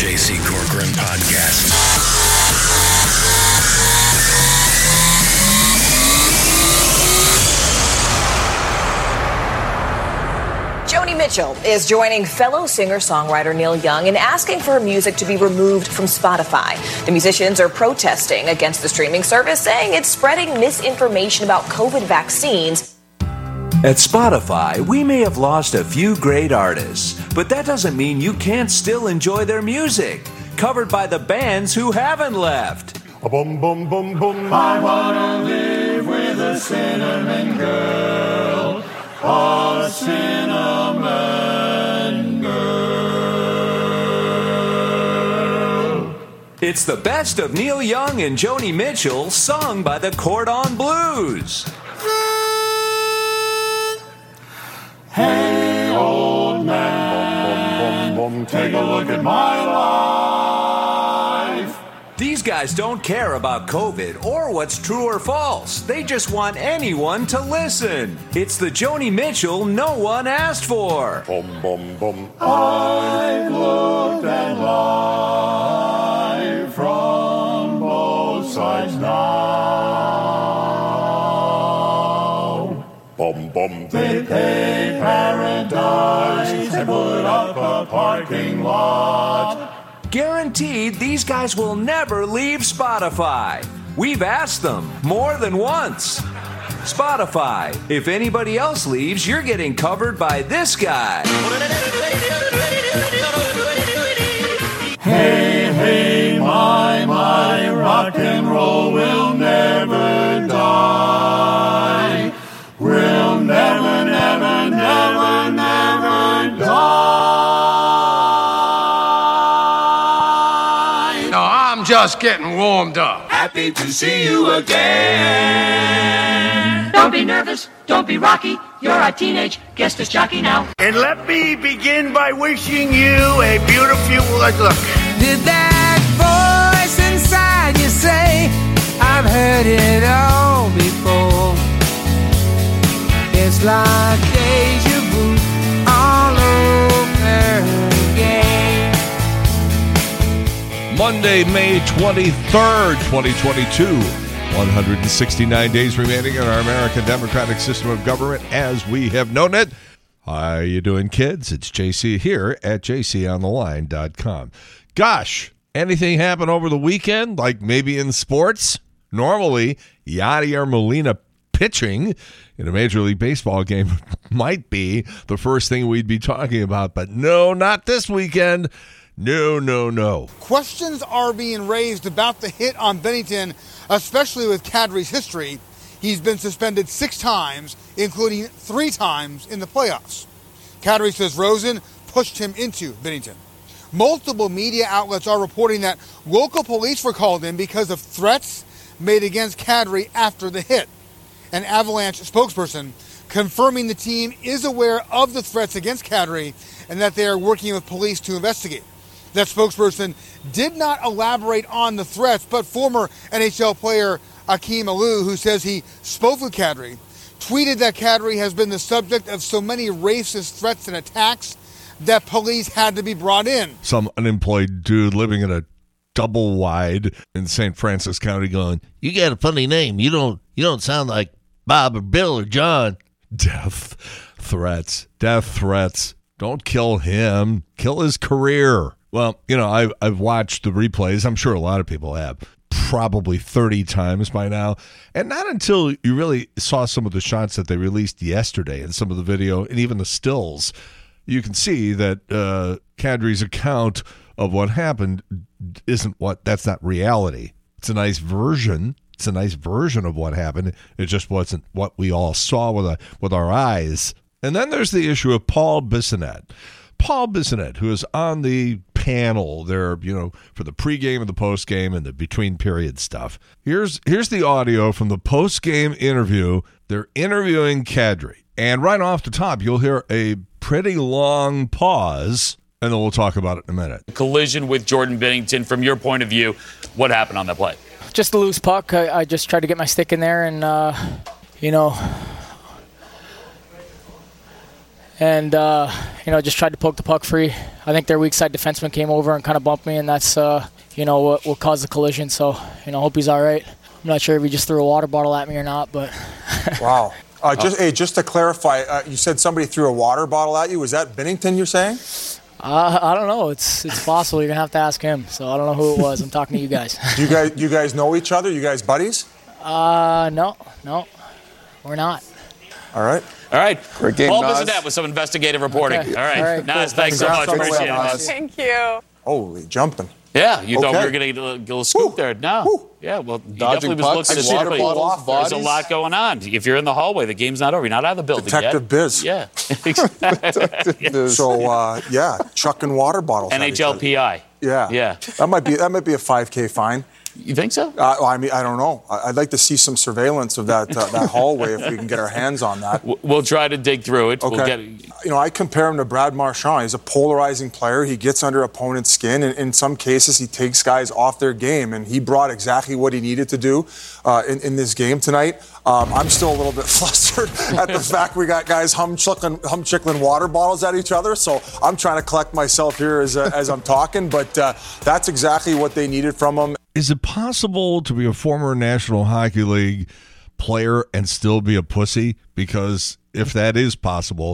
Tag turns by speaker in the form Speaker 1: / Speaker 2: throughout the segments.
Speaker 1: J.C. Corcoran Podcast.
Speaker 2: Joni Mitchell is joining fellow singer-songwriter Neil Young in asking for her music to be removed from Spotify. The musicians are protesting against the streaming service, saying it's spreading misinformation about COVID vaccines.
Speaker 3: At Spotify, we may have lost a few great artists, but that doesn't mean you can't still enjoy their music. Covered by the bands who haven't left.
Speaker 4: Boom, boom, boom, boom. I wanna live with a cinnamon girl. A cinnamon girl.
Speaker 3: It's the best of Neil Young and Joni Mitchell, sung by the Cordon Blues.
Speaker 4: Hey, old man, boom, boom, boom, take a look at my life.
Speaker 3: These guys don't care about COVID or what's true or false. They just want anyone to listen. It's the Joni Mitchell no one asked for.
Speaker 4: Boom, boom, boom. I've looked at life from both sides now. Boom, boom. They pay paradise and put up a parking lot.
Speaker 3: Guaranteed these guys will never leave Spotify. We've asked them more than once. Spotify, if anybody else leaves, you're getting covered by this guy.
Speaker 4: Hey, hey, my, rock and roll will never die. Will never, never, never, never die.
Speaker 5: I'm just getting warmed up.
Speaker 4: Happy to see you again.
Speaker 6: Don't be nervous, don't be rocky. You're a teenage guest as jockey now.
Speaker 5: And let me begin by wishing you a beautiful look.
Speaker 7: Did that voice inside you say, I've heard it all before? It's like deja vu all over again.
Speaker 8: Monday, May 23rd, 2022. 169 days remaining in our American democratic system of government as we have known it. How are you doing, kids? It's JC here at jcontheline.com. Gosh, anything happen over the weekend, like maybe in sports? Normally, Yadier Molina pitching in a Major League Baseball game might be the first thing we'd be talking about, but no, not this weekend. No.
Speaker 9: Questions are being raised about the hit on Binnington, especially with Kadri's history. He's been suspended 6 times, including 3 times in the playoffs. Kadri says Rosen pushed him into Binnington. Multiple media outlets are reporting that local police were called in because of threats made against Kadri after the hit. An Avalanche spokesperson confirming the team is aware of the threats against Kadri and that they are working with police to investigate. That spokesperson did not elaborate on the threats, but former NHL player Akim Aliu, who says he spoke with Kadri, tweeted that Kadri has been the subject of so many racist threats and attacks that police had to be brought in.
Speaker 8: Some unemployed dude living in a double wide in St. Francis County going,
Speaker 10: you got a funny name. You don't sound like Bob or Bill or John.
Speaker 8: Death threats. Don't kill him. Kill his career. Well, I've watched the replays. I'm sure a lot of people have. Probably 30 times by now. And not until you really saw some of the shots that they released yesterday and some of the video and even the stills, you can see that Kadri's account of what happened that's not reality. It's a nice version. It's a nice version of what happened. It just wasn't what we all saw with our eyes. And then there's the issue of Paul Bissonnette. Paul Bissonnette, who is on the panel there, for the pregame and the postgame and the between period stuff. Here's the audio from the postgame interview. They're interviewing Kadri. And right off the top, you'll hear a pretty long pause, and then we'll talk about it in a minute.
Speaker 11: Collision with Jordan Binnington. From your point of view, what happened on that play?
Speaker 12: Just a loose puck. I just tried to get my stick in there and, and just tried to poke the puck free. I think their weak side defenseman came over and kind of bumped me, and that's what caused the collision. So hope he's all right. I'm not sure if he just threw a water bottle at me or not, but
Speaker 13: wow. Just to clarify, you said somebody threw a water bottle at you. Was that Binnington you're saying?
Speaker 12: I don't know. It's possible. You're gonna have to ask him. So I don't know who it was. I'm talking to you guys.
Speaker 13: Do you guys know each other? You guys buddies?
Speaker 12: No, we're not.
Speaker 11: All right.
Speaker 14: Great game,
Speaker 11: Paul
Speaker 14: Naz.
Speaker 11: Bissonnette with some investigative reporting.
Speaker 12: Okay.
Speaker 11: All right.
Speaker 12: All right,
Speaker 11: Naz,
Speaker 12: cool.
Speaker 11: thanks so much. Appreciate it.
Speaker 13: Naz.
Speaker 2: Thank you.
Speaker 13: Holy jumping.
Speaker 11: Yeah, you thought we
Speaker 13: Okay.
Speaker 11: were going to get a little scoop there. No.
Speaker 13: Woo.
Speaker 11: Yeah, well, he
Speaker 14: Dodging
Speaker 11: definitely was
Speaker 14: pucks,
Speaker 11: looking
Speaker 14: water
Speaker 11: to
Speaker 14: bottles,
Speaker 11: There's a
Speaker 14: bodies.
Speaker 11: lot going on. If you're in the hallway, the game's not over. You're not out of the building
Speaker 13: Detective
Speaker 11: yet.
Speaker 13: Biz.
Speaker 11: Yeah.
Speaker 13: So, chucking water bottles at each other.
Speaker 11: NHLPI.
Speaker 13: Yeah. That might be a 5K fine.
Speaker 11: You think so?
Speaker 13: I don't know. I'd like to see some surveillance of that hallway if we can get our hands on that.
Speaker 11: We'll try to dig through it.
Speaker 13: Okay. I compare him to Brad Marchand. He's a polarizing player. He gets under opponent's skin, and in some cases, he takes guys off their game. And he brought exactly what he needed to do in this game tonight. I'm still a little bit flustered at the fact we got guys hum-chickling water bottles at each other. So I'm trying to collect myself here as I'm talking. But that's exactly what they needed from him.
Speaker 8: Is it possible to be a former National Hockey League player and still be a pussy? Because if that is possible,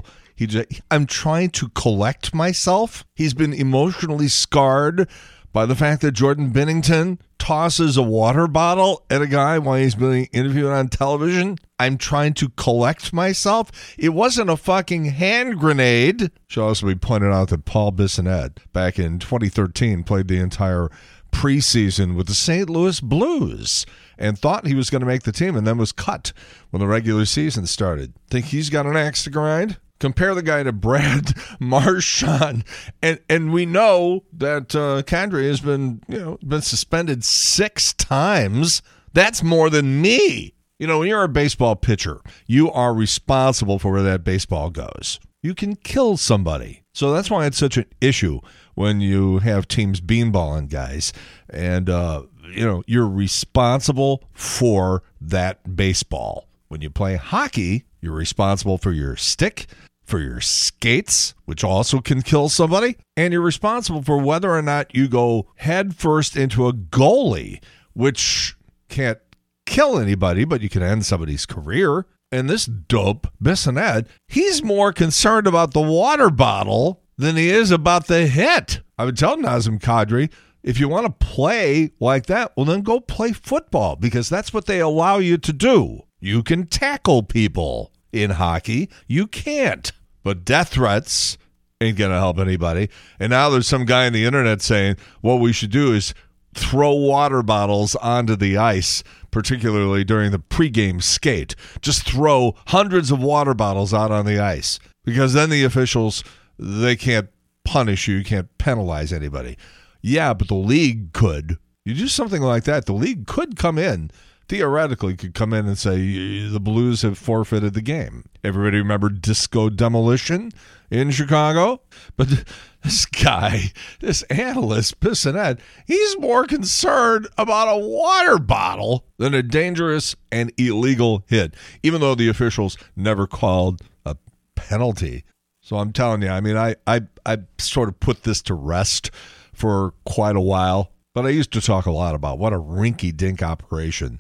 Speaker 8: I'm trying to collect myself. He's been emotionally scarred by the fact that Jordan Binnington tosses a water bottle at a guy while he's being interviewed on television. I'm trying to collect myself. It wasn't a fucking hand grenade. Should also be pointed out that Paul Bissonnette, back in 2013, played the entire preseason with the St. Louis Blues and thought he was going to make the team and then was cut when the regular season started. Think he's got an axe to grind? Compare the guy to Brad Marchand, and we know that Kadri has been suspended 6 times. That's more than me. When you're a baseball pitcher, you are responsible for where that baseball goes. You can kill somebody. So that's why it's such an issue when you have teams beanballing guys. And, you're responsible for that baseball. When you play hockey, you're responsible for your stick, for your skates, which also can kill somebody. And you're responsible for whether or not you go head first into a goalie, which can't kill anybody, but you can end somebody's career. And this dope, Bissonnette, he's more concerned about the water bottle than he is about the hit. I would tell Nazem Kadri, if you want to play like that, well, then go play football, because that's what they allow you to do. You can tackle people. In hockey, you can't. But death threats ain't going to help anybody. And now there's some guy on the internet saying what we should do is throw water bottles onto the ice, particularly during the pregame skate. Just throw hundreds of water bottles out on the ice, because then the officials, they can't punish you, can't penalize anybody. Yeah, but the league could. You do something like that, the league could come in, theoretically could come in and say the Blues have forfeited the game. Everybody remember Disco Demolition in Chicago? But this guy, this analyst, Bissonnette, he's more concerned about a water bottle than a dangerous and illegal hit, even though the officials never called a penalty. So I'm telling you, I sort of put this to rest for quite a while. But I used to talk a lot about what a rinky-dink operation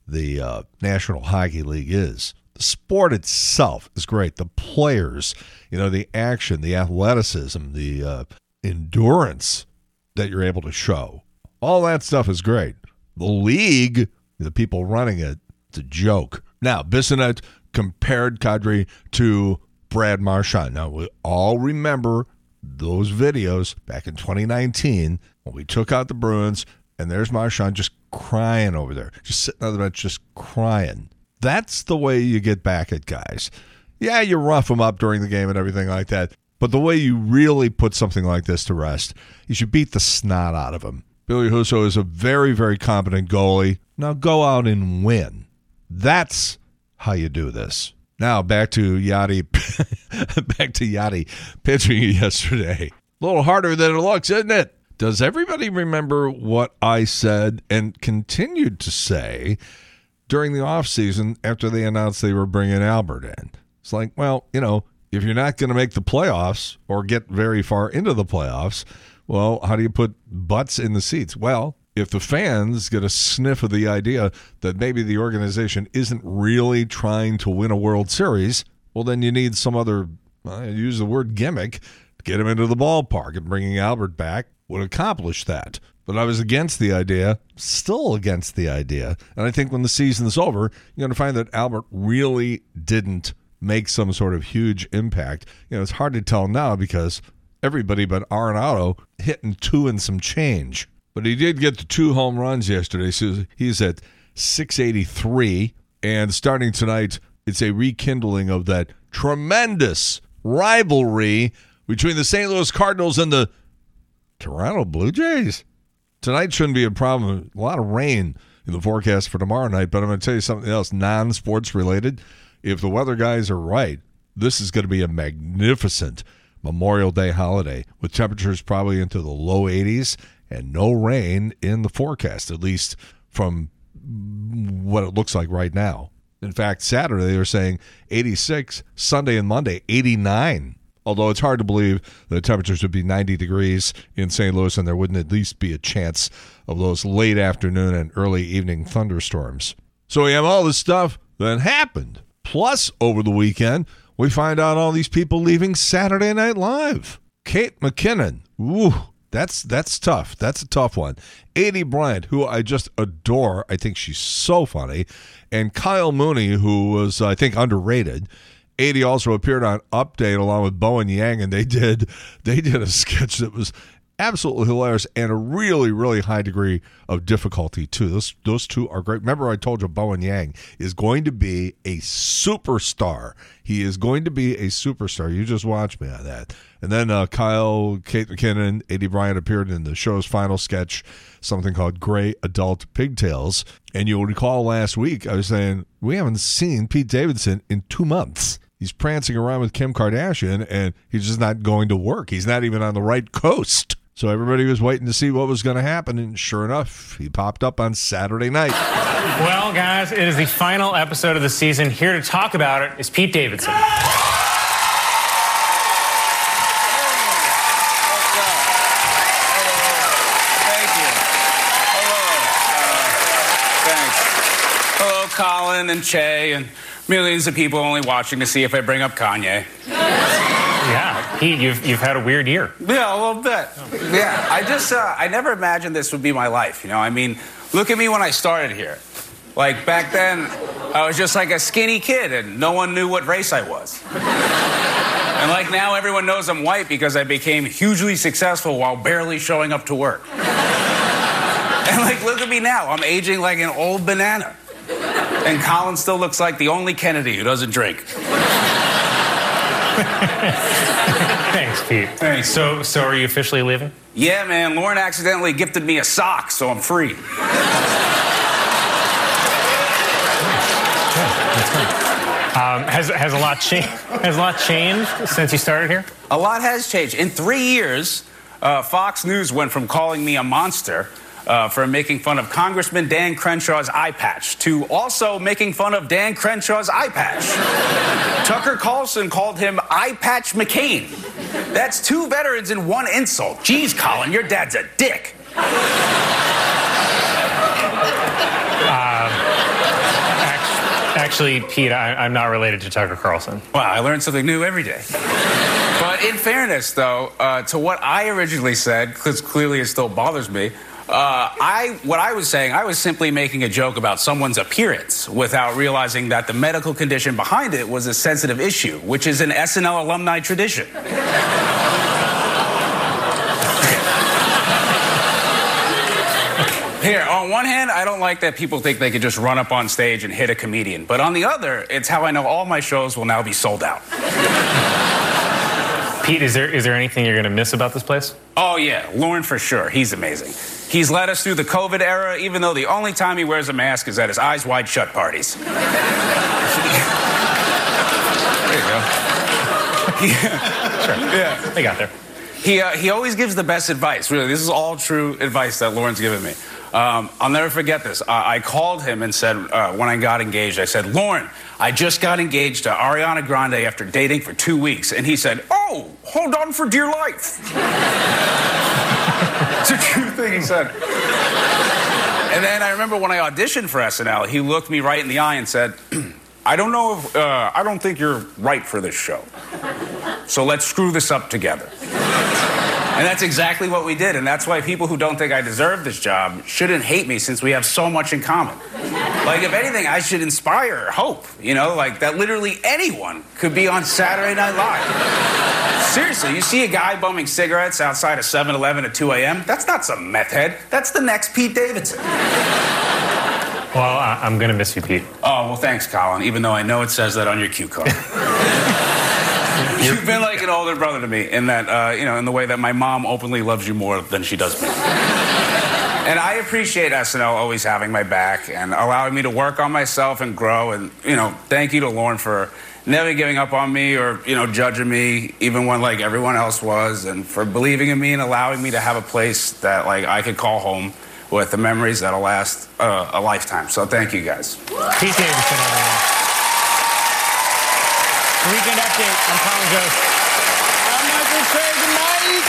Speaker 8: the National Hockey League is. The sport itself is great. The players, the action, the athleticism, the endurance that you're able to show. All that stuff is great. The league, the people running it, it's a joke. Now, Bissonnette compared Kadri to Brad Marchand. Now, we all remember those videos back in 2019 when we took out the Bruins, and there's Marchand just crying over there, just sitting on the bench, just crying. That's the way you get back at guys. Yeah, you rough them up during the game and everything like that, but the way you really put something like this to rest is you beat the snot out of them. Billy Husso is a very, very competent goalie. Now go out and win. That's how you do this. Now back to Yadi pitching yesterday. A little harder than it looks, isn't it? Does everybody remember what I said and continued to say during the offseason after they announced they were bringing Albert in? It's like, well, if you're not going to make the playoffs or get very far into the playoffs, well, how do you put butts in the seats? Well, if the fans get a sniff of the idea that maybe the organization isn't really trying to win a World Series, well, then you need some other, use the word gimmick, to get him into the ballpark, and bringing Albert back would accomplish that. But I was against the idea, still against the idea. And I think when the season's over, you're going to find that Albert really didn't make some sort of huge impact. It's hard to tell now because everybody but Arenado hitting 2 and some change. But he did get the 2 home runs yesterday, so he's at 683. And starting tonight, it's a rekindling of that tremendous rivalry between the St. Louis Cardinals and the Toronto Blue Jays. Tonight shouldn't be a problem. A lot of rain in the forecast for tomorrow night, but I'm going to tell you something else, non-sports related. If the weather guys are right, this is going to be a magnificent Memorial Day holiday with temperatures probably into the low 80s and no rain in the forecast, at least from what it looks like right now. In fact, Saturday they were saying 86, Sunday and Monday 89. Although it's hard to believe the temperatures would be 90 degrees in St. Louis and there wouldn't at least be a chance of those late afternoon and early evening thunderstorms. So we have all this stuff that happened. Plus, over the weekend, we find out all these people leaving Saturday Night Live. Kate McKinnon. Ooh, that's tough. That's a tough one. Aidy Bryant, who I just adore. I think she's so funny. And Kyle Mooney, who was, I think, underrated. Aidy also appeared on Update along with Bowen Yang, and they did a sketch that was absolutely hilarious and a really, really high degree of difficulty, too. Those two are great. Remember I told you Bowen Yang is going to be a superstar. He is going to be a superstar. You just watch me on that. And then Kate McKinnon, Aidy Bryant appeared in the show's final sketch, something called Gray Adult Pigtails. And you'll recall last week I was saying, we haven't seen Pete Davidson in 2 months. He's prancing around with Kim Kardashian, and he's just not going to work. He's not even on the right coast. So everybody was waiting to see what was going to happen, and sure enough, he popped up on Saturday night.
Speaker 14: Well, guys, it is the final episode of the season. Here to talk about it is Pete Davidson.
Speaker 15: Thank you. Hello, Colin and Che and millions of people only watching to see if I bring up Kanye.
Speaker 14: Yeah, Pete, you've had a weird year.
Speaker 15: Yeah, a little bit. Yeah, I never imagined this would be my life, I mean, look at me when I started here. Like, back then, I was just like a skinny kid, and no one knew what race I was. And like now, everyone knows I'm white because I became hugely successful while barely showing up to work. And like, look at me now. I'm aging like an old banana. And Colin still looks like the only Kennedy who doesn't drink.
Speaker 14: Thanks, Pete.
Speaker 15: Thanks.
Speaker 14: So are you officially leaving?
Speaker 15: Yeah, man. Lauren accidentally gifted me a sock, so I'm free.
Speaker 14: Has a lot changed since you started here?
Speaker 15: A lot has changed. In 3 years, Fox News went from calling me a monster for making fun of Congressman Dan Crenshaw's eye patch to also making fun of Dan Crenshaw's eye patch. Tucker Carlson called him Eye Patch McCain. That's 2 veterans in 1 insult. Jeez, Colin, your dad's a dick.
Speaker 14: Actually, Pete, I'm not related to Tucker Carlson.
Speaker 15: Wow, I learn something new every day. But in fairness, though, to what I originally said, because clearly it still bothers me, what I was saying, I was simply making a joke about someone's appearance without realizing that the medical condition behind it was a sensitive issue, which is an SNL alumni tradition. Here, on one hand, I don't like that people think they can just run up on stage and hit a comedian. But on the other, it's how I know all my shows will now be sold out.
Speaker 14: Pete, is there anything you're going to miss about this place?
Speaker 15: Oh, yeah. Lauren, for sure. He's amazing. He's led us through the COVID era, even though the only time he wears a mask is at his eyes wide shut parties. There you go.
Speaker 14: Sure.
Speaker 15: Yeah.
Speaker 14: They got there.
Speaker 15: He always gives the best advice. Really, this is all true advice that Lauren's given me. I'll never forget this. I called him and said, when I got engaged, I said, Lauren, I just got engaged to Ariana Grande after dating for 2 weeks. And he said, oh, hold on for dear life. It's a true thing he said. And then I remember when I auditioned for SNL, he looked me right in the eye and said, I don't think you're right for this show. So let's screw this up together. And that's exactly what we did. And that's why people who don't think I deserve this job shouldn't hate me, since we have so much in common. Like, if anything, I should inspire hope, you know, like that literally anyone could be on Saturday Night Live. Seriously, you see a guy bumming cigarettes outside a 7-Eleven at 2 a.m.? That's not some meth head. That's the next Pete Davidson.
Speaker 14: Well, I'm going to miss you, Pete.
Speaker 15: Oh, well, thanks, Colin, even though I know it says that on your cue card. You've been like an older brother to me in that, in the way that my mom openly loves you more than she does me. And I appreciate SNL always having my back and allowing me to work on myself and grow. And, thank you to Lorne for never giving up on me or, judging me, even when, like, everyone else was, and for believing in me and allowing me to have a place that, like, I could call home with the memories that'll last a lifetime. So thank you, guys.
Speaker 14: Pete Davidson, everyone. Weekend Update. I'm Colin Jost.
Speaker 9: I'm Michael Che. Good night.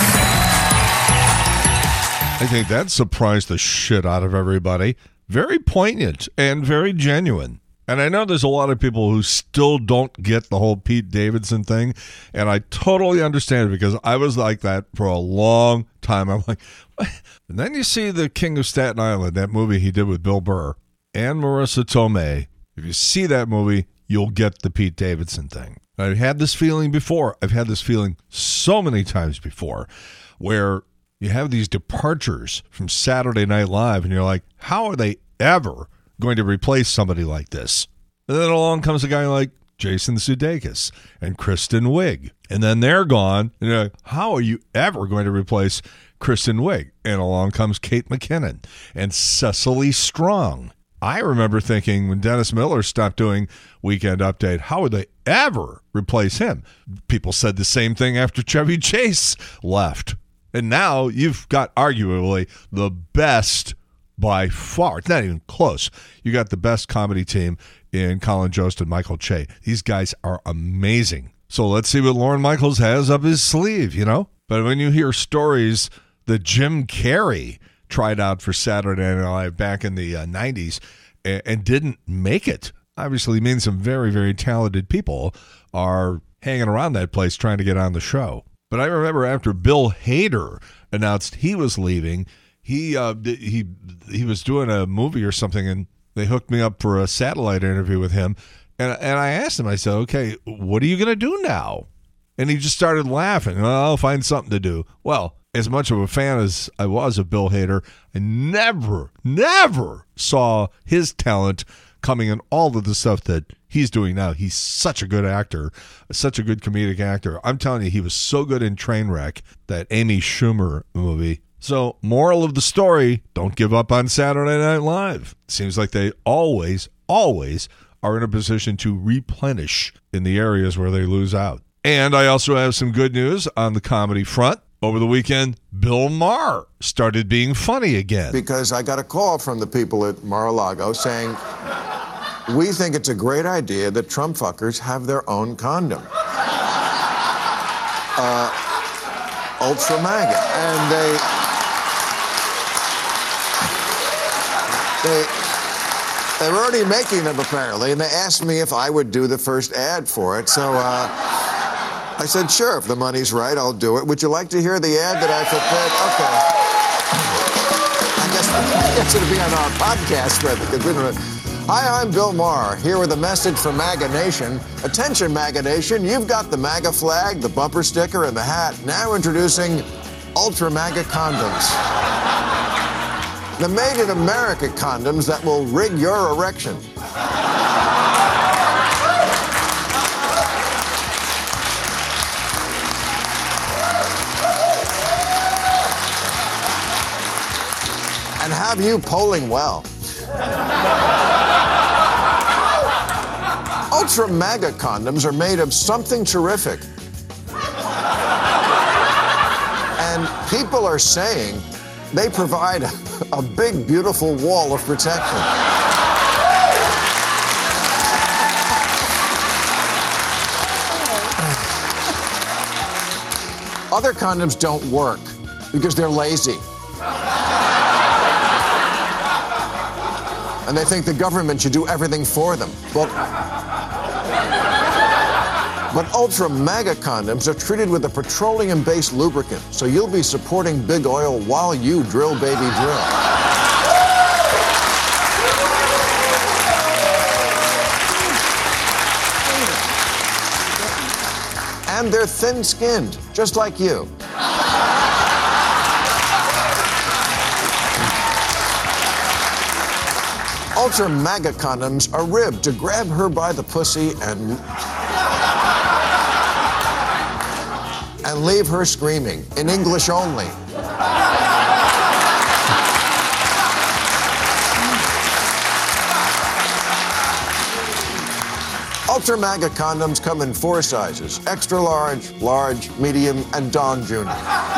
Speaker 8: I think that surprised the shit out of everybody. Very poignant and very genuine. And I know there's a lot of people who still don't get the whole Pete Davidson thing, and I totally understand it because I was like that for a long time. I'm like, what? And then you see The King of Staten Island, that movie he did with Bill Burr and Marissa Tomei. If you see that movie, you'll get the Pete Davidson thing. I've had this feeling before. I've had this feeling so many times before, where you have these departures from Saturday Night Live, and you're like, how are they ever going to replace somebody like this? And then along comes a guy like Jason Sudeikis and Kristen Wiig. And then they're gone, and you're like, how are you ever going to replace Kristen Wiig? And along comes Kate McKinnon and Cecily Strong. I remember thinking when Dennis Miller stopped doing Weekend Update, how would they ever replace him? People said the same thing after Chevy Chase left. And now you've got arguably the best by far. It's not even close. You got the best comedy team in Colin Jost and Michael Che. These guys are amazing. So let's see what Lorne Michaels has up his sleeve, But when you hear stories that Jim Carrey tried out for Saturday Night Live back in the 90s and didn't make it, obviously means some very, very talented people are hanging around that place trying to get on the show. But I remember after Bill Hader announced he was leaving, he was doing a movie or something, and they hooked me up for a satellite interview with him. And I asked him, I said, okay, what are you going to do now? And he just started laughing. Well, I'll find something to do. Well, as much of a fan as I was of Bill Hader, I never saw his talent coming in all of the stuff that he's doing now. He's such a good actor, such a good comedic actor. I'm telling you, he was so good in Trainwreck, that Amy Schumer movie. So, moral of the story, don't give up on Saturday Night Live. Seems like they always are in a position to replenish in the areas where they lose out. And I also have some good news on the comedy front. Over the weekend, Bill Maher started being funny again.
Speaker 16: Because I got a call from the people at Mar-a-Lago saying, we think it's a great idea that Trump fuckers have their own condom. Ultra MAGA. And they're already making them, apparently, and they asked me if I would do the first ad for it. So I said, sure, if the money's right, I'll do it. Would you like to hear the ad that I prepared? Okay. I guess it'll be on our podcast, rather. Hi, I'm Bill Maher, here with a message from MAGA Nation. Attention, MAGA Nation, you've got the MAGA flag, the bumper sticker, and the hat. Now introducing Ultra MAGA condoms. The Made in America condoms that will rig your erection. And have you polling well. Ultra MAGA condoms are made of something terrific. And people are saying they provide a big, beautiful wall of protection. Other condoms don't work because they're lazy. And they think the government should do everything for them. But Ultra Mega condoms are treated with a petroleum-based lubricant, so you'll be supporting big oil while you drill, baby, drill. And they're thin-skinned, just like you. Ultra Mega condoms are ribbed to grab her by the pussy and leave her screaming, in English only. Ultra Mega condoms come in 4 sizes: extra large, large, medium, and Don Jr.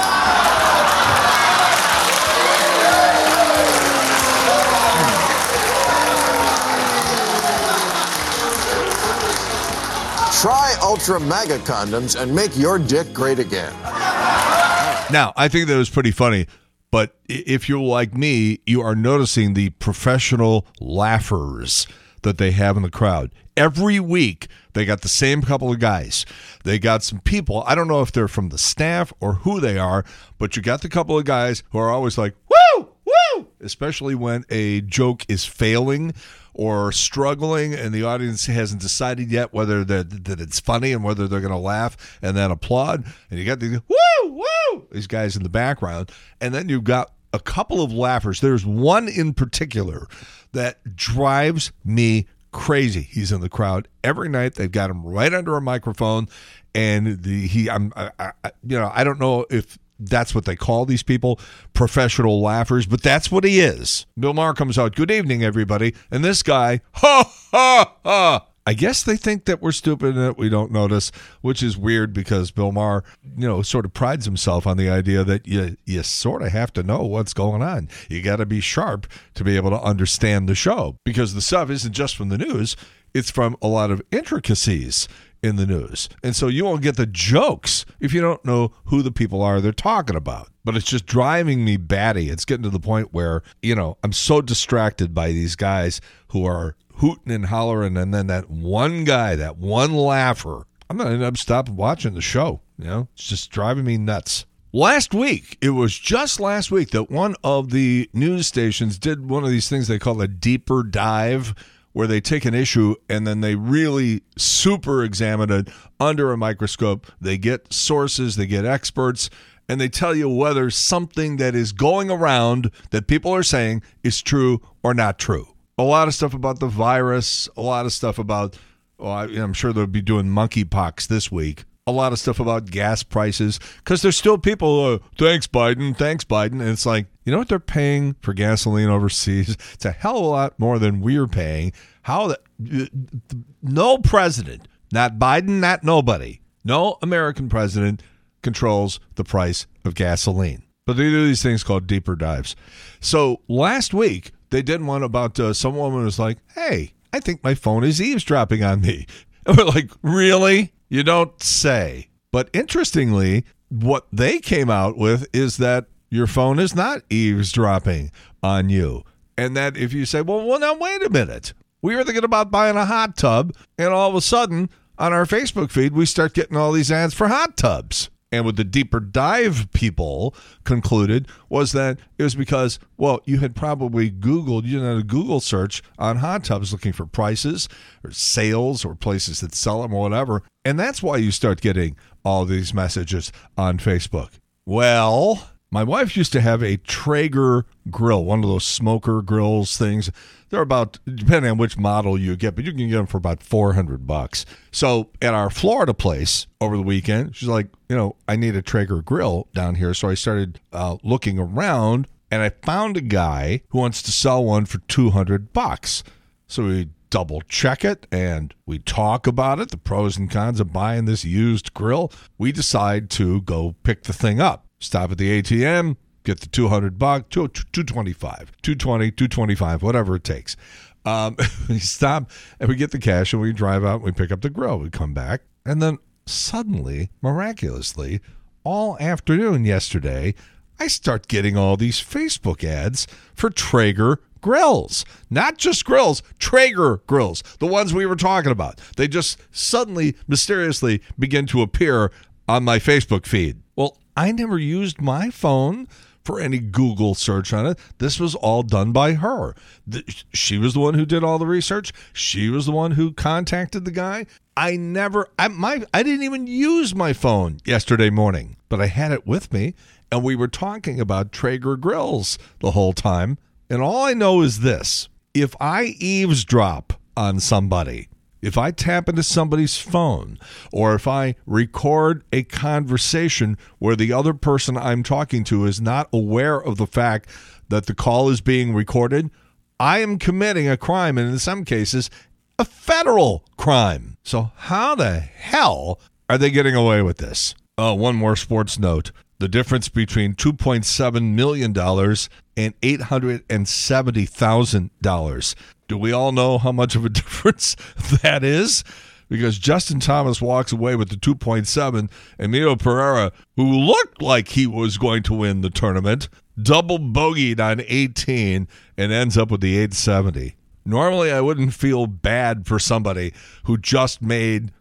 Speaker 16: Try Ultra Mega condoms and make your dick great again.
Speaker 8: Now, I think that was pretty funny, but if you're like me, you are noticing the professional laughers that they have in the crowd. Every week, they got the same couple of guys. They got some people, I don't know if they're from the staff or who they are, but you got the couple of guys who are always like, woo, woo, especially when a joke is failing or struggling and the audience hasn't decided yet whether that it's funny and whether they're going to laugh and then applaud. And you got these, woo, woo, these guys in the background. And then you've got a couple of laughers. There's one in particular that drives me crazy. He's in the crowd every night. They've got him right under a microphone, and I don't know if that's what they call these people, professional laughers, but that's what he is. Bill Maher comes out, good evening, everybody, and this guy, ha, ha, ha. I guess they think that we're stupid and that we don't notice, which is weird because Bill Maher, sort of prides himself on the idea that you sort of have to know what's going on. You got to be sharp to be able to understand the show because the stuff isn't just from the news. It's from a lot of intricacies in the news. And so you won't get the jokes if you don't know who the people are they're talking about. But it's just driving me batty. It's getting to the point where, I'm so distracted by these guys who are hooting and hollering, and then that one guy, that one laugher, I'm going to end up stopping watching the show. It's just driving me nuts. It was just last week that one of the news stations did one of these things they call a deeper dive, where they take an issue and then they really super examine it under a microscope. They get sources, they get experts, and they tell you whether something that is going around that people are saying is true or not true. A lot of stuff about the virus, a lot of stuff about, I'm sure they'll be doing monkeypox this week. A lot of stuff about gas prices, because there's still people, thanks Biden. And it's like, you know what they're paying for gasoline overseas? It's a hell of a lot more than we're paying. No president, not Biden, not nobody, no American president controls the price of gasoline. But they do these things called deeper dives. So last week, they did one about some woman was like, hey, I think my phone is eavesdropping on me. And we're like, really? You don't say. But interestingly, what they came out with is that your phone is not eavesdropping on you. And that if you say, well, now wait a minute. We were thinking about buying a hot tub, and all of a sudden, on our Facebook feed, we start getting all these ads for hot tubs. And what the deeper dive people concluded was that it was because, well, you had probably Googled, you had a Google search on hot tubs looking for prices or sales or places that sell them or whatever. And that's why you start getting all these messages on Facebook. Well, my wife used to have a Traeger grill, one of those smoker grills things. They're about, depending on which model you get, but you can get them for about $400. So at our Florida place over the weekend, she's like, I need a Traeger grill down here. So I started looking around, and I found a guy who wants to sell one for $200. So we double check it and we talk about it, the pros and cons of buying this used grill. We decide to go pick the thing up. Stop at the ATM, get the $200, $225, $220, $225, whatever it takes. We stop and we get the cash and we drive out and we pick up the grill. We come back and then suddenly, miraculously, all afternoon yesterday, I start getting all these Facebook ads for Traeger grills. Not just grills, Traeger grills, the ones we were talking about. They just suddenly, mysteriously begin to appear on my Facebook feed. Well, I never used my phone for any Google search on it. This was all done by her. She was the one who did all the research. She was the one who contacted the guy. I didn't even use my phone yesterday morning, but I had it with me, and we were talking about Traeger grills the whole time. And all I know is this: if I eavesdrop on somebody, if I tap into somebody's phone, or if I record a conversation where the other person I'm talking to is not aware of the fact that the call is being recorded, I am committing a crime, and in some cases, a federal crime. So how the hell are they getting away with this? Oh, one more sports note. The difference between $2.7 million and $870,000. Do we all know how much of a difference that is? Because Justin Thomas walks away with the 2.7. Emilio Pereira, who looked like he was going to win the tournament, double bogeyed on 18 and ends up with the 870. Normally, I wouldn't feel bad for somebody who just made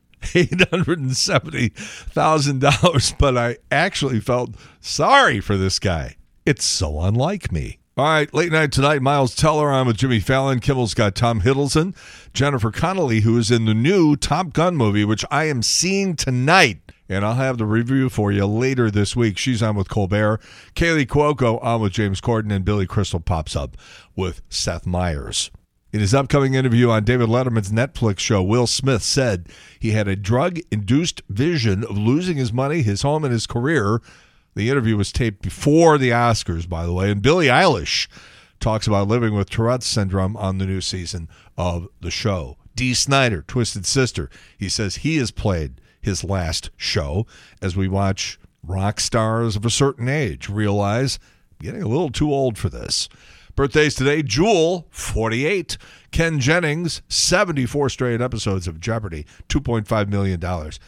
Speaker 8: $870,000, but I actually felt sorry for this guy. It's so unlike me. All right, late night tonight, Miles Teller on with Jimmy Fallon. Kimmel's got Tom Hiddleston. Jennifer Connelly, who is in the new Top Gun movie, which I am seeing tonight, and I'll have the review for you later this week. She's on with Colbert. Kaylee Cuoco on with James Corden, and Billy Crystal pops up with Seth Meyers. In his upcoming interview on David Letterman's Netflix show, Will Smith said he had a drug-induced vision of losing his money, his home, and his career. The interview was taped before the Oscars, by the way. And Billie Eilish talks about living with Tourette's syndrome on the new season of the show. Dee Snider, Twisted Sister, he says he has played his last show as we watch rock stars of a certain age realize getting a little too old for this. Birthdays today: Jewel, 48. Ken Jennings, 74 straight episodes of Jeopardy, $2.5 million,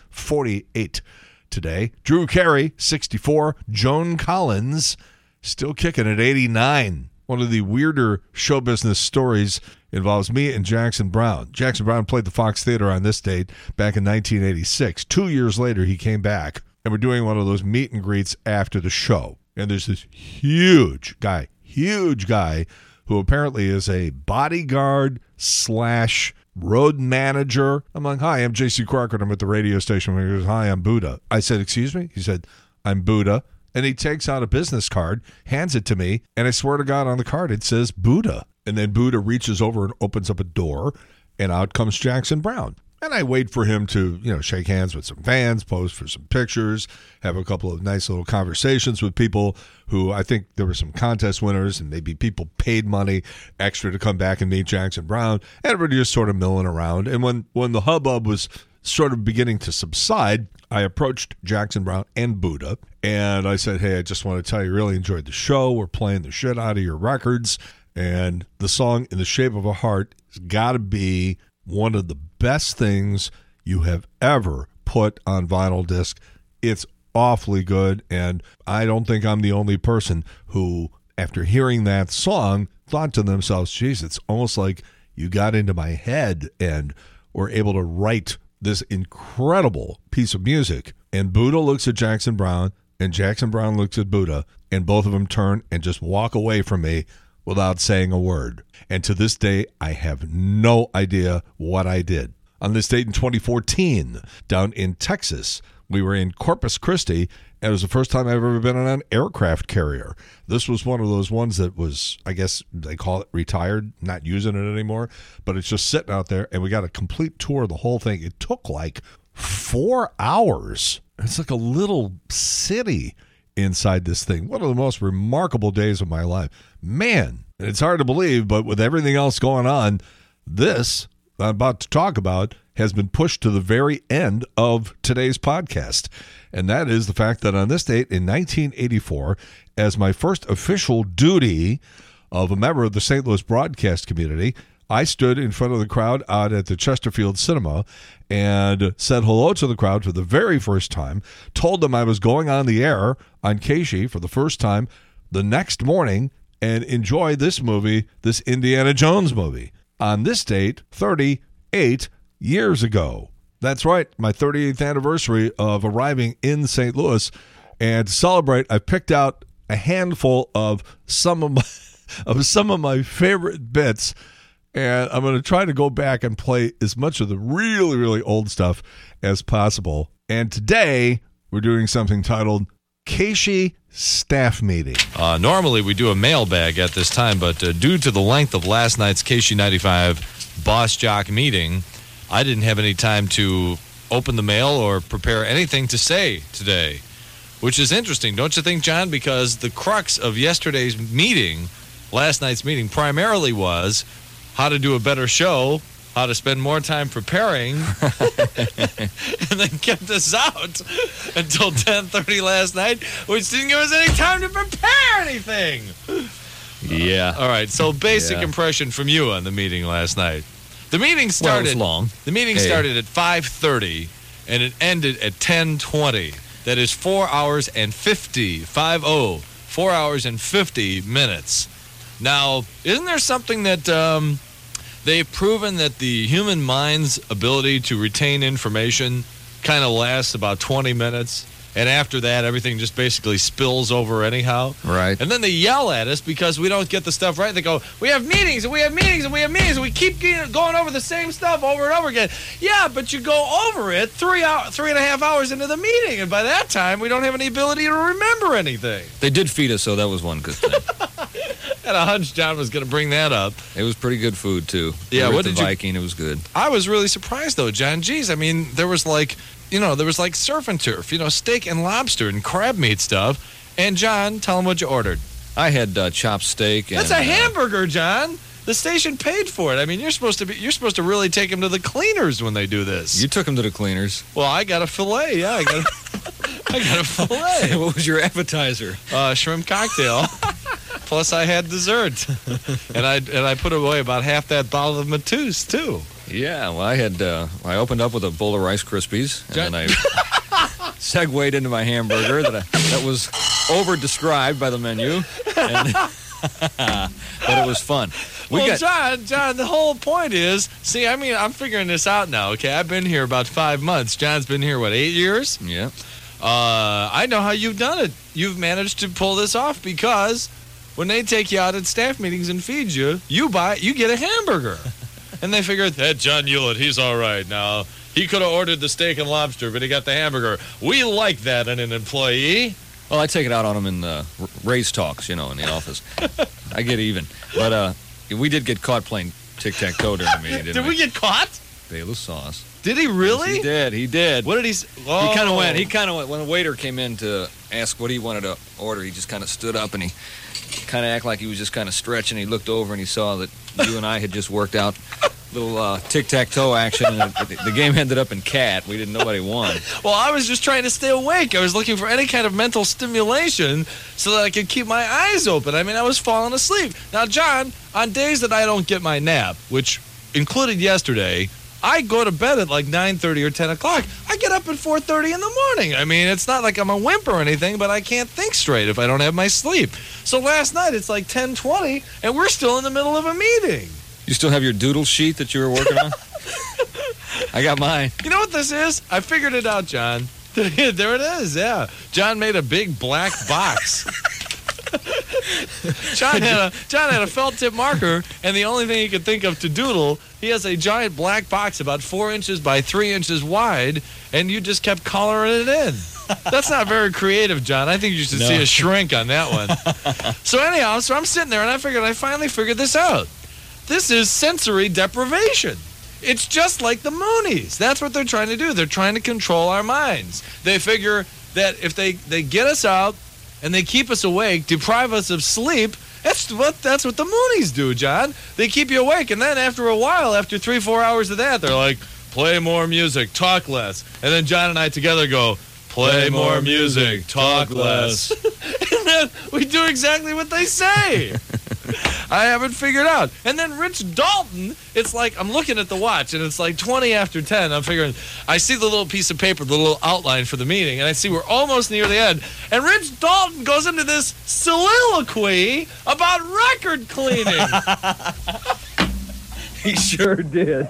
Speaker 8: 48 today. Drew Carey, 64. Joan Collins, still kicking at 89. One of the weirder show business stories involves me and Jackson Browne. Jackson Browne played the Fox Theater on this date back in 1986. 2 years later, he came back, and we're doing one of those meet and greets after the show. And there's this huge guy who apparently is a bodyguard / road manager. I'm like, hi, I'm J.C. Crocker. I'm at the radio station. He goes, hi, I'm Buddha. I said, excuse me? He said, I'm Buddha. And he takes out a business card, hands it to me, and I swear to God on the card it says Buddha. And then Buddha reaches over and opens up a door, and out comes Jackson Browne. And I wait for him to, shake hands with some fans, pose for some pictures, have a couple of nice little conversations with people who I think there were some contest winners and maybe people paid money extra to come back and meet Jackson Browne. And everybody just sort of milling around. And when the hubbub was sort of beginning to subside, I approached Jackson Browne and Buddha, and I said, hey, I just want to tell you, really enjoyed the show. We're playing the shit out of your records. And the song In the Shape of a Heart has got to be one of the best things you have ever put on vinyl disc. It's awfully good, and I don't think I'm the only person who, after hearing that song, thought to themselves, geez, it's almost like you got into my head and were able to write this incredible piece of music. And Buddha looks at Jackson Browne, and Jackson Browne looks at Buddha, and both of them turn and just walk away from me without saying a word. And to this day, I have no idea what I did. On this date in 2014, down in Texas, we were in Corpus Christi, and it was the first time I've ever been on an aircraft carrier. This was one of those ones that was, I guess they call it retired, not using it anymore, but it's just sitting out there, and we got a complete tour of the whole thing. It took like 4 hours. It's like a little city inside this thing. One of the most remarkable days of my life. Man, it's hard to believe, but with everything else going on, this I'm about to talk about has been pushed to the very end of today's podcast. And that is the fact that on this date in 1984, as my first official duty of a member of the St. Louis broadcast community, I stood in front of the crowd out at the Chesterfield Cinema and said hello to the crowd for the very first time, told them I was going on the air on KSHE for the first time the next morning, and enjoy this movie, this Indiana Jones movie, on this date 38 years ago. That's right, my 38th anniversary of arriving in St. Louis. And to celebrate, I picked out a handful of some of my favorite bits, and I'm going to try to go back and play as much of the really, really old stuff as possible. And today, we're doing something titled KSHE Staff Meeting.
Speaker 17: Normally, we do a mailbag at this time, but due to the length of last night's KSHE 95 Boss Jock meeting, I didn't have any time to open the mail or prepare anything to say today, which is interesting, don't you think, John? Because the crux of yesterday's meeting, last night's meeting, primarily was how to do a better show, how to spend more time preparing, and then kept us out until 10:30 last night, which didn't give us any time to prepare anything.
Speaker 18: Yeah.
Speaker 17: All right, so basic impression from you on the meeting last night. The meeting started
Speaker 18: it was long.
Speaker 17: The meeting started at 5:30 and it ended at 10:20. That is 4 hours and 50 minutes. Now, isn't there something that they've proven that the human mind's ability to retain information kind of lasts about 20 minutes? And after that, everything just basically spills over anyhow.
Speaker 18: Right.
Speaker 17: And then they yell at us because we don't get the stuff right. They go, we have meetings, and we have meetings, and we have meetings, and we keep going over the same stuff over and over again. Yeah, but you go over it 3.5 hours into the meeting, and by that time, we don't have any ability to remember anything.
Speaker 18: They did feed us, so that was one good thing.
Speaker 17: Had a hunch John was going to bring that up.
Speaker 18: It was pretty good food, too.
Speaker 17: Yeah,
Speaker 18: what did Viking, it was good.
Speaker 17: I was really surprised, though, John. Geez, I mean, there was like surf and turf, steak and lobster and crab meat stuff. And John, tell them what you ordered.
Speaker 18: I had chopped steak.
Speaker 17: That's a hamburger, John. The station paid for it. I mean, you're supposed to really take them to the cleaners when they do this.
Speaker 18: You took them to the cleaners.
Speaker 17: Well, I got a fillet. Yeah, I got a fillet.
Speaker 18: What was your appetizer?
Speaker 17: Shrimp cocktail. Plus, I had dessert, and I put away about half that bottle of Mateus too.
Speaker 18: Yeah, well, I opened up with a bowl of Rice Krispies, and then I segued into my hamburger that was over-described by the menu, but it was fun.
Speaker 17: John, the whole point is, see, I mean, I'm figuring this out now, okay? I've been here about 5 months. John's been here, 8 years?
Speaker 18: Yeah.
Speaker 17: I know how you've done it. You've managed to pull this off because when they take you out at staff meetings and feed you, you get a hamburger. And they figured, that John Hewlett, he's all right now. He could have ordered the steak and lobster, but he got the hamburger. We like that in an employee.
Speaker 18: Well, I take it out on him in race talks, in the office. I get even. But we did get caught playing tic-tac-toe during the meeting, didn't we?
Speaker 17: Did we get caught?
Speaker 18: Bayless sauce.
Speaker 17: Did he really?
Speaker 18: Yes, he did.
Speaker 17: What did he say? Oh.
Speaker 18: He kind of went, when the waiter came in to ask what he wanted to order, he just kind of stood up and he kind of acted like he was just kind of stretching. He looked over and he saw that you and I had just worked out little tic-tac-toe action, and the game ended up in cat. We didn't know nobody won.
Speaker 17: Well, I was just trying to stay awake. I was looking for any kind of mental stimulation so that I could keep my eyes open. I mean, I was falling asleep. Now, John, on days that I don't get my nap, which included yesterday, I go to bed at like 9:30 or 10 o'clock. I get up at 4:30 in the morning. I mean, it's not like I'm a wimp or anything, but I can't think straight if I don't have my sleep. So last night, it's like 10:20, and we're still in the middle of a meeting.
Speaker 18: You still have your doodle sheet that you were working on? I got mine.
Speaker 17: You know what this is? I figured it out, John. There it is, yeah. John made a big black box. John had a felt tip marker, and the only thing he could think of to doodle, he has a giant black box about 4 inches by 3 inches wide, and you just kept coloring it in. That's not very creative, John. I think you should see a shrink on that one. So anyhow, I'm sitting there, and I finally figured this out. This is sensory deprivation. It's just like the Moonies. That's what they're trying to do. They're trying to control our minds. They figure that if they get us out and they keep us awake, deprive us of sleep, that's what the Moonies do, John. They keep you awake, and then after a while, after 3-4 hours of that, they're like, play more music, talk less. And then John and I together go, play more music, talk less. And then we do exactly what they say. I haven't figured out. And then Rich Dalton, it's like, I'm looking at the watch, and it's like 20 after 10. I'm figuring, I see the little piece of paper, the little outline for the meeting, and I see we're almost near the end. And Rich Dalton goes into this soliloquy about record cleaning.
Speaker 19: He sure did.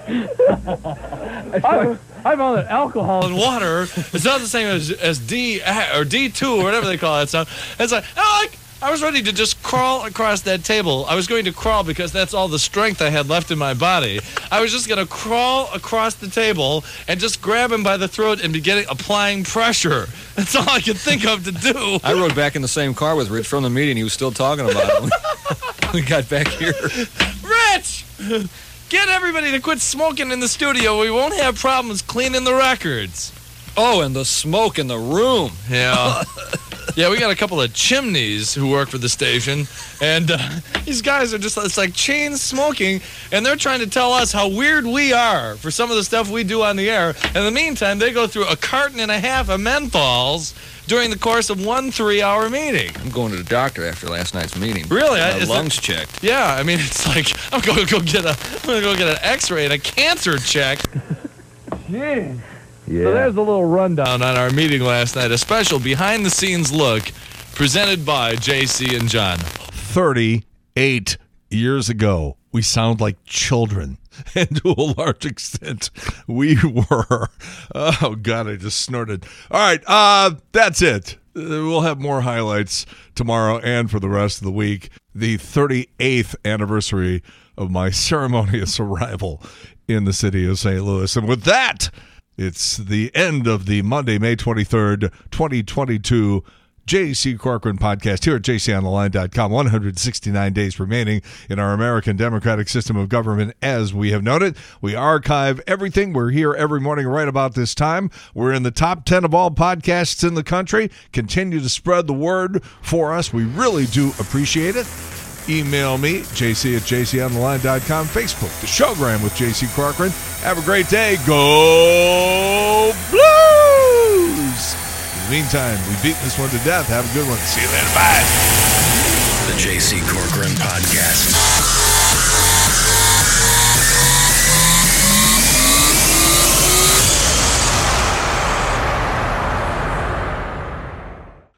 Speaker 17: I found that alcohol and water is not the same as D or D2 or whatever they call that stuff. It's like, I was ready to just crawl across that table. I was going to crawl because that's all the strength I had left in my body. I was just going to crawl across the table and just grab him by the throat and begin applying pressure. That's all I could think of to do.
Speaker 18: I rode back in the same car with Rich from the meeting. He was still talking about it when we got back here.
Speaker 17: Rich! Get everybody to quit smoking in the studio. We won't have problems cleaning the records.
Speaker 18: Oh, and the smoke in the room.
Speaker 17: Yeah. Yeah, we got a couple of chimneys who work for the station, and these guys are just, it's like chain smoking, and they're trying to tell us how weird we are for some of the stuff we do on the air. In the meantime, they go through a carton and a half of menthols during the course of 1 3-hour meeting.
Speaker 18: I'm going to the doctor after last night's meeting.
Speaker 17: Really?
Speaker 18: My lungs checked.
Speaker 17: Yeah, I mean, it's like, I'm going to go get an x-ray and a cancer check. Jeez.
Speaker 19: Yeah.
Speaker 17: So there's a little rundown on our meeting last night, a special behind-the-scenes look presented by JC and John.
Speaker 8: 38 years ago, we sound like children. And to a large extent, we were. Oh, God, I just snorted. All right, that's it. We'll have more highlights tomorrow and for the rest of the week. The 38th anniversary of my ceremonious arrival in the city of St. Louis. And with that, it's the end of the Monday, May 23rd, 2022 J.C. Corcoran podcast here at jcontheline.com. 169 days remaining in our American democratic system of government, as we have noted. We archive everything. We're here every morning right about this time. We're in the top 10 of all podcasts in the country. Continue to spread the word for us. We really do appreciate it. Email me, jc at jcontheline.com. Facebook, The Showgram with J.C. Corcoran. Have a great day. Go Blues! In the meantime, we've beaten this one to death. Have a good one. See you later. Bye.
Speaker 1: The J.C. Corcoran Podcast.